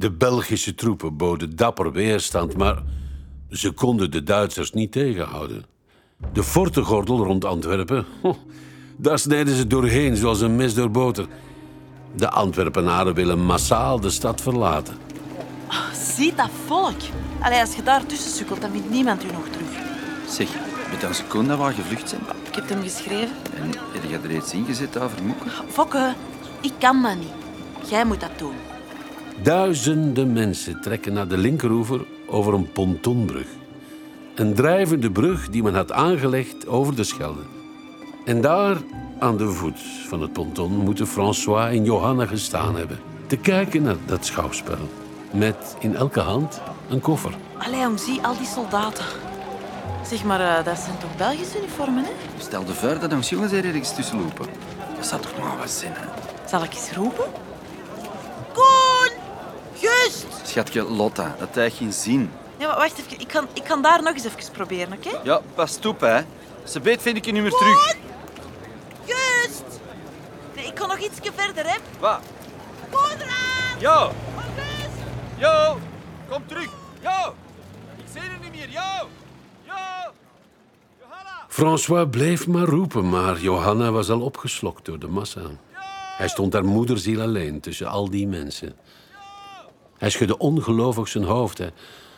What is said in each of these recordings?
De Belgische troepen boden dapper weerstand, maar ze konden de Duitsers niet tegenhouden. De fortengordel rond Antwerpen, daar snijden ze doorheen zoals een mes door boter. De Antwerpenaren willen massaal de stad verlaten. Ziet dat volk. Allee, als je daar tussen sukkelt, dan vindt niemand u nog terug. Zeg, met een seconde waar gevlucht zijn. Ik heb het hem geschreven. En heb je er iets ingezet aan vermoeken? Fokke, ik kan dat niet. Jij moet dat doen. Duizenden mensen trekken naar de linkeroever over een pontonbrug. Een drijvende brug die men had aangelegd over de Schelde. En daar, aan de voet van het ponton, moeten François en Johanna gestaan hebben. Te kijken naar dat schouwspel. Met in elke hand een koffer. Allee, jong, zie al die soldaten. Zeg maar, dat zijn toch Belgische uniformen, hè? Stel de vuur dat ons jongens er ergens tussen lopen. Dat zou toch maar wat zijn, hè? Zal ik eens roepen? Koen! Just! Schatje, Lotta, dat heeft geen zin. Ja, maar wacht even. Ik kan daar nog eens even proberen, oké? Ja, pas op, hè. Ze beet vind ik je nummer terug. Just! Nee, ik kan nog ietsje verder, hè? Wat? Koenraad! Yo! Yo! Kom terug! Yo! Ik zie er niet meer, yo! Yo! Johanna! François bleef maar roepen, maar Johanna was al opgeslokt door de massa. Hij stond daar moederziel alleen tussen al die mensen. Hij schudde ongelovig zijn hoofd. Hè.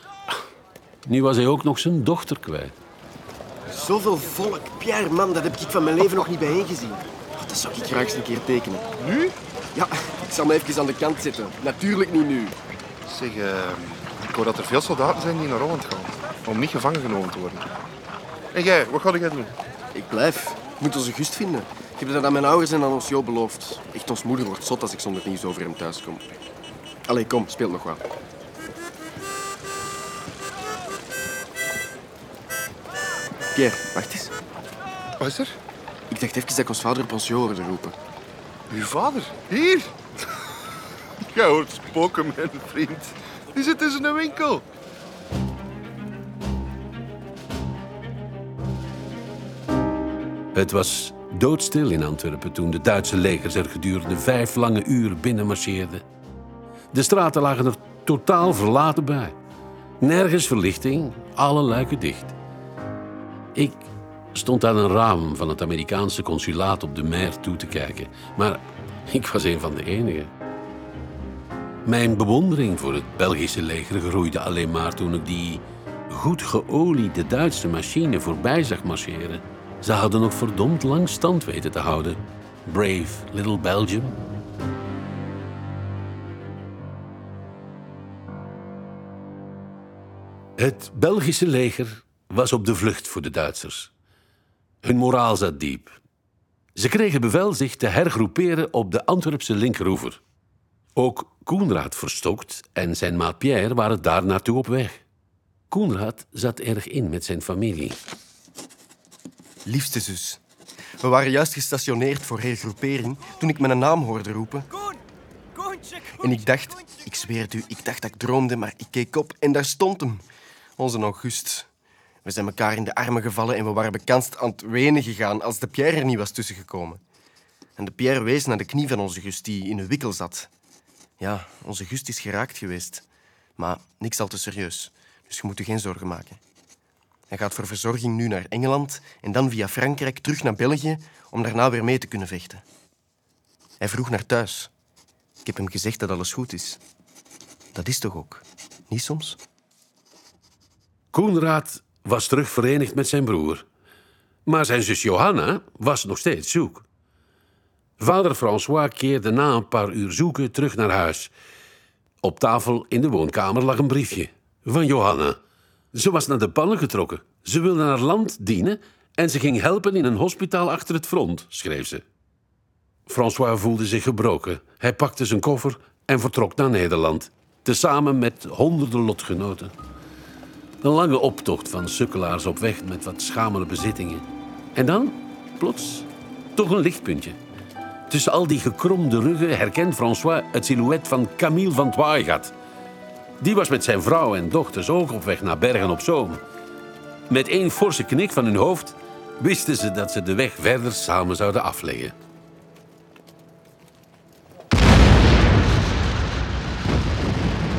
Nu was hij ook nog zijn dochter kwijt. Zoveel volk, Pierre, man, dat heb ik van mijn leven nog niet bijeengezien. Oh, dat zou ik graag eens een keer tekenen. Nu? Ja, ik zal me even aan de kant zetten. Natuurlijk niet nu. Zeg, ik hoor dat er veel soldaten zijn die naar Holland gaan. Om niet gevangen genomen te worden. En jij, wat ga jij doen? Ik blijf. Ik moet onze Gust vinden. Ik heb dat aan mijn ouders en aan ons Jo beloofd. Echt, ons moeder wordt zot als ik zonder nieuws over hem thuis kom. Allee, kom, speel nog wel. Pierre, wacht eens. Wat is er? Ik dacht even dat ik ons vader op ons Jo hoorde roepen. Uw vader? Hier? Jij hoort spoken, mijn vriend. Die zit in zijn winkel. Het was doodstil in Antwerpen toen de Duitse legers er gedurende 5 lange uren binnenmarcheerden. De straten lagen er totaal verlaten bij. Nergens verlichting, alle luiken dicht. Ik stond aan een raam van het Amerikaanse consulaat op de Mer toe te kijken. Maar ik was een van de enigen. Mijn bewondering voor het Belgische leger groeide alleen maar toen ik die goed geoliede Duitse machine voorbij zag marcheren. Ze hadden nog verdomd lang stand weten te houden. Brave little Belgium. Het Belgische leger was op de vlucht voor de Duitsers. Hun moraal zat diep. Ze kregen bevel zich te hergroeperen op de Antwerpse linkeroever. Ook Koenraad verstokt en zijn maat Pierre waren daar naartoe op weg. Koenraad zat erg in met zijn familie. Liefste zus, we waren juist gestationeerd voor hergroepering toen ik mijn naam hoorde roepen. En ik dacht, ik zweer het u, ik dacht dat ik droomde, maar ik keek op en daar stond hem. Onze August. We zijn elkaar in de armen gevallen en we waren bekend aan het wenen gegaan als de Pierre er niet was tussengekomen. En de Pierre wees naar de knie van onze Gust die in een wikkel zat. Ja, onze Gust is geraakt geweest. Maar niks al te serieus, dus je moet je geen zorgen maken. Hij gaat voor verzorging nu naar Engeland en dan via Frankrijk terug naar België om daarna weer mee te kunnen vechten. Hij vroeg naar thuis. Ik heb hem gezegd dat alles goed is. Dat is toch ook, niet soms? Koenraad was terug verenigd met zijn broer. Maar zijn zus Johanna was nog steeds zoek. Vader François keerde na een paar uur zoeken terug naar huis. Op tafel in de woonkamer lag een briefje van Johanna. Ze was naar de pannen getrokken. Ze wilde haar land dienen en ze ging helpen in een hospitaal achter het front, schreef ze. François voelde zich gebroken. Hij pakte zijn koffer en vertrok naar Nederland. Tezamen met honderden lotgenoten. Een lange optocht van sukkelaars op weg met wat schamele bezittingen. En dan, plots, toch een lichtpuntje. Tussen al die gekromde ruggen herkent François het silhouet van Camille van Twaaijgat. Die was met zijn vrouw en dochters ook op weg naar Bergen-op-Zoom. Met één forse knik van hun hoofd wisten ze dat ze de weg verder samen zouden afleggen.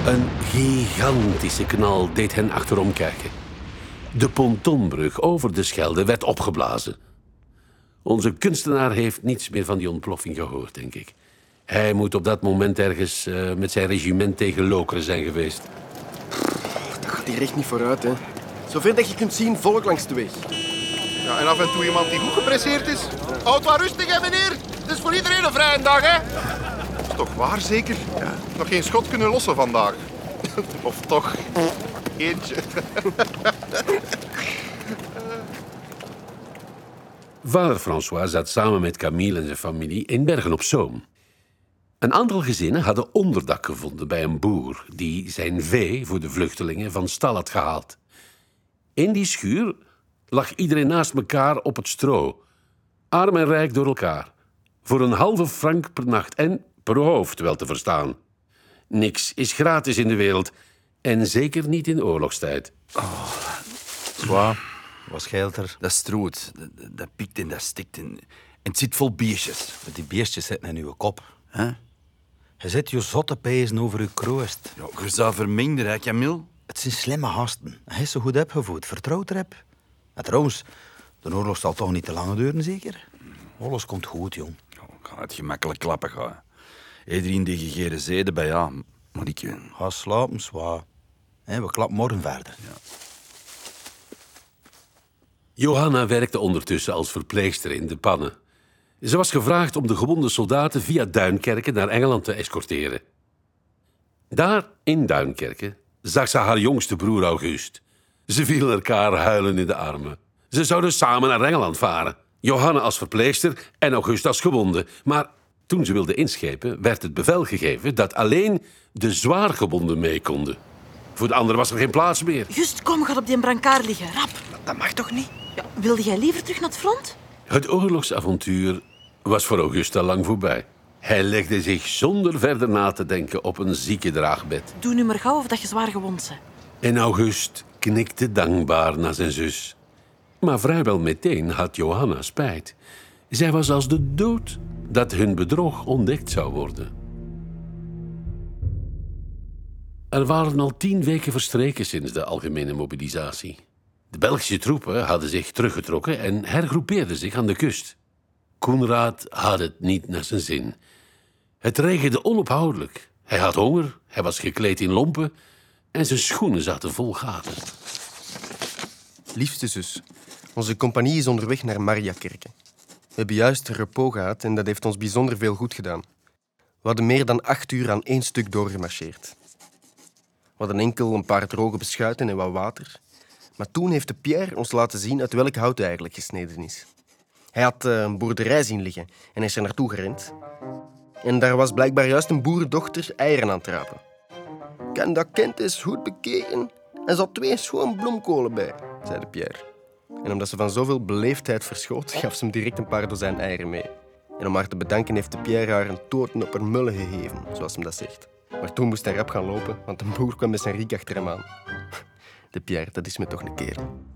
Een gigantische knal deed hen achterom kijken. De pontonbrug over de Schelde werd opgeblazen. Onze kunstenaar heeft niets meer van die ontploffing gehoord, denk ik. Hij moet op dat moment ergens met zijn regiment tegen Lokeren zijn geweest. Dat gaat hier echt niet vooruit, hè. Zover dat je kunt zien, volk langs de weg. Ja, en af en toe iemand die goed gepresseerd is. Houd maar rustig, hè, meneer. Het is voor iedereen een vrije dag, hè. Dat is toch waar, zeker? Ja. Nog geen schot kunnen lossen vandaag. Of toch eentje. Vader François zat samen met Camille en zijn familie in Bergen-op-Zoom. Een aantal gezinnen hadden onderdak gevonden bij een boer die zijn vee voor de vluchtelingen van stal had gehaald. In die schuur lag iedereen naast elkaar op het stro. Arm en rijk door elkaar. Voor een halve frank per nacht en per hoofd wel te verstaan. Niks is gratis in de wereld. En zeker niet in oorlogstijd. Zwaar, wat scheelt er? Dat stroot, dat piekt en dat stikt. En het zit vol biertjes. Die biertjes zitten in uw kop. Hè? Je zet je zotte pezen over uw kroost. Ja, je zou vermengden, hè, Camille? Het zijn slimme gasten. Hij is zo goed opgevoed, vertrouwd erop. En trouwens, de oorlog zal toch niet te lang duren, zeker? Alles komt goed, jong. Ja, ik ga het gemakkelijk klappen gaan. Iedereen die gegeren zeden bij ja, maar ik... Ga slapen, zwaar. We klappen morgen verder. Ja. Johanna werkte ondertussen als verpleegster in de pannen. Ze was gevraagd om de gewonde soldaten via Duinkerken naar Engeland te escorteren. Daar, in Duinkerken, zag ze haar jongste broer August. Ze vielen elkaar huilen in de armen. Ze zouden samen naar Engeland varen. Johanna als verpleegster en August als gewonde. Maar toen ze wilden inschepen, werd het bevel gegeven dat alleen de zwaargewonden mee konden. Voor de anderen was er geen plaats meer. Just, kom, ga op die brancard liggen. Rap. Dat mag toch niet? Ja, wilde jij liever terug naar het front? Het oorlogsavontuur was voor August al lang voorbij. Hij legde zich zonder verder na te denken op een ziekendraagbed. Doe nu maar gauw of dat je zwaar gewond bent. En August knikte dankbaar naar zijn zus. Maar vrijwel meteen had Johanna spijt. Zij was als de dood dat hun bedrog ontdekt zou worden. Er waren al 10 weken verstreken sinds de algemene mobilisatie. De Belgische troepen hadden zich teruggetrokken en hergroepeerden zich aan de kust. Koenraad had het niet naar zijn zin. Het regende onophoudelijk. Hij had honger, hij was gekleed in lompen en zijn schoenen zaten vol gaten. Liefste zus, onze compagnie is onderweg naar Mariakerke. We hebben juist repos gehad en dat heeft ons bijzonder veel goed gedaan. We hadden meer dan 8 uur aan 1 stuk doorgemarcheerd. We hadden enkel een paar droge beschuiten en wat water. Maar toen heeft de Pierre ons laten zien uit welk hout hij eigenlijk gesneden is. Hij had een boerderij zien liggen en hij is er naartoe gerend. En daar was blijkbaar juist een boerendochter eieren aan het rapen. Kan dat kind eens goed bekeken? En zat 2 schoon bloemkolen bij, zei de Pierre. En omdat ze van zoveel beleefdheid verschoot, gaf ze hem direct een paar dozijn eieren mee. En om haar te bedanken heeft de Pierre haar een toorten op haar mullen gegeven, zoals hem dat zegt. Maar toen moest hij rap gaan lopen, want een boer kwam met zijn riek achter hem aan. De Pierre, dat is me toch een kerel.